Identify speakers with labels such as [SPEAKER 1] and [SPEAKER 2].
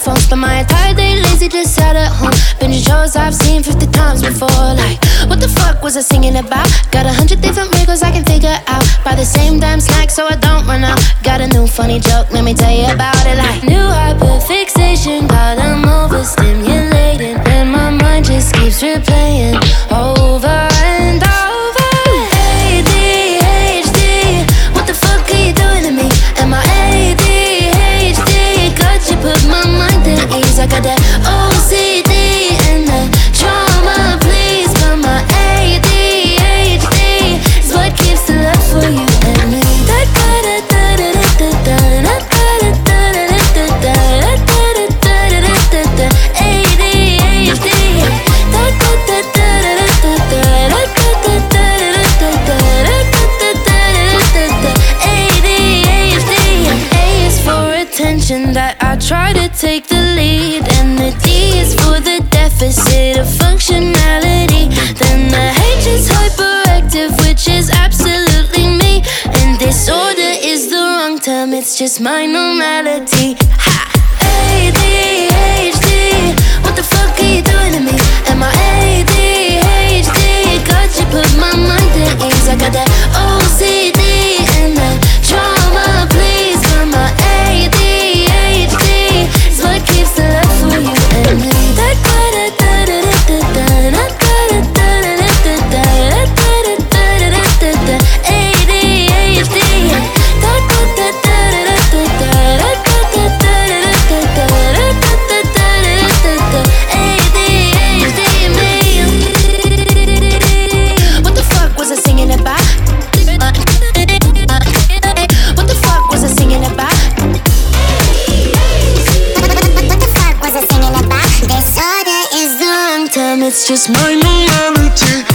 [SPEAKER 1] phone. Spend my entire day lazy, just sat at home. Binge shows I've seen 50 times before. Like, what the fuck was I singing about? Got 100 different wrinkles I can figure out. Buy the same damn snack so I don't run out. Got a new funny joke, let me tell you about it. Like, new hyperfixation, got them overstimulated, and my mind just keeps replaying over and over. ADHD, what the fuck are you doing to me? Am I ADHD? Could you put my mind at ease? I got that OCD and that trauma, please. But my ADHD is what keeps the love for you and me. That I try to take the lead, and the D is for the deficit of functionality. Then the H is hyperactive, which is absolutely me, and disorder is the wrong term, it's just my normality. Ha! ADHD, what the fuck are you doing to me? Am I ADHD? Could you put my mind at ease? I got that OCD and that trauma, please. But my ADHD is what keeps the love for you and me. What the fuck was I singing about? What the fuck was I singing about?
[SPEAKER 2] What the fuck was I singing about? Disorder is the wrong term,
[SPEAKER 1] It's just my normality.